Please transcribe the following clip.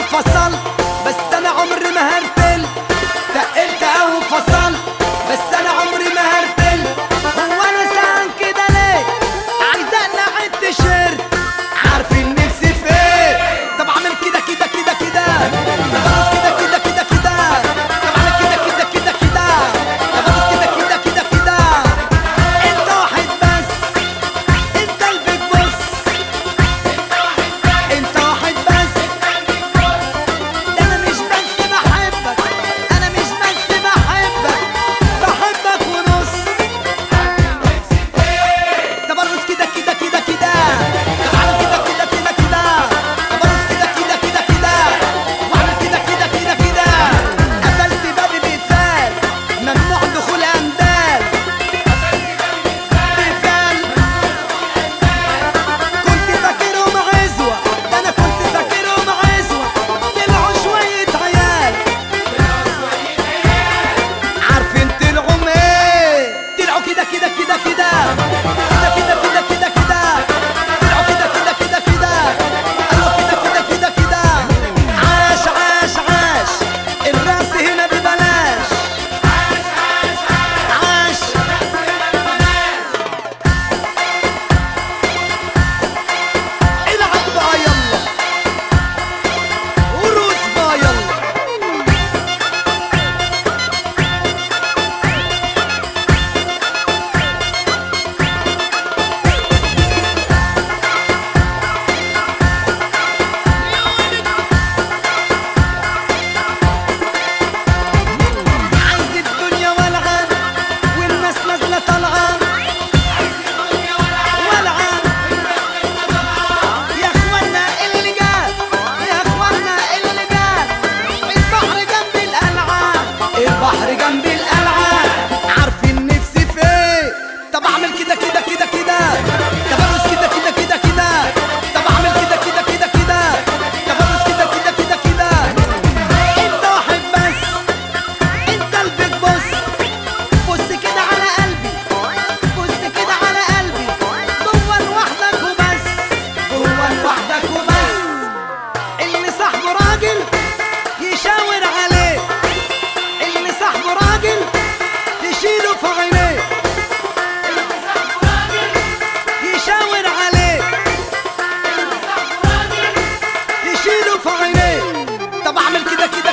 فصل بس انا عمري ما هرتل، تقلت اوي فصل بس انا عمري ما هرتل. هو انا ساعن كده ليه؟ عايز اقلع التيشيرت، عارفين نفسي في ايه؟ طب اعمل كده كده كده كده، طب ارقص كده كده كده كده، طب اعمل كده كده كده كده، طب ارقص كده كده كده كده. انت واحد بس، انت البيج بوس، انت واحد بس. انا مش بس بحبك، انا مش بس بحبك، بحبك ونص. طب ارقص كده كده كده كده، طب اعمل كده كده كده كده، طب ارقص كده كده كده كده، واعمل كده كده كده كده. قفلت بابي بقفال، ممنوع دخول اندال. بقفال كنت فاكرهم عزوة، ده انا كنت فاكرهم عزوة، طلعوا شوية عيال. عارفين طلعوا ايه؟ طلعوا كده كده كده كده، كده كده كده كده كده، طلعوا كده كده كده كده، ايوه كده كده كده كده. عاش عاش عاش، الرقص هنا ببلاش. عاش العب بقى يلا، ورقص بقى يلا. عايز الدنيا ولعان، والناس نازلة طالعان. ولعان يا اخوانا اللي جاب، يا اخوانا اللي جاب. البحر جنب القلعة، البحر جنب القلعة. عارفين نفسي في ايه؟ طب اعمل كده كده كده كده، طب ارقص كده كده كده كده، طب اعمل كده كده كده كده، طب ارقص كده كده كده كده. انت واحد بس، انت البيج بوس. بص كده على قلبي، بص كده على قلبي. جوه لوحدك وبس، جوه لوحدك وبس. اللي صاحبه راجل يشاور عليه، اللي صاحبه راجل يشيله في عينيه، اللي صاحبه راجل يشاور عليه، اللي صاحبه راجل يشيله في عينيه. طب اعمل كده كده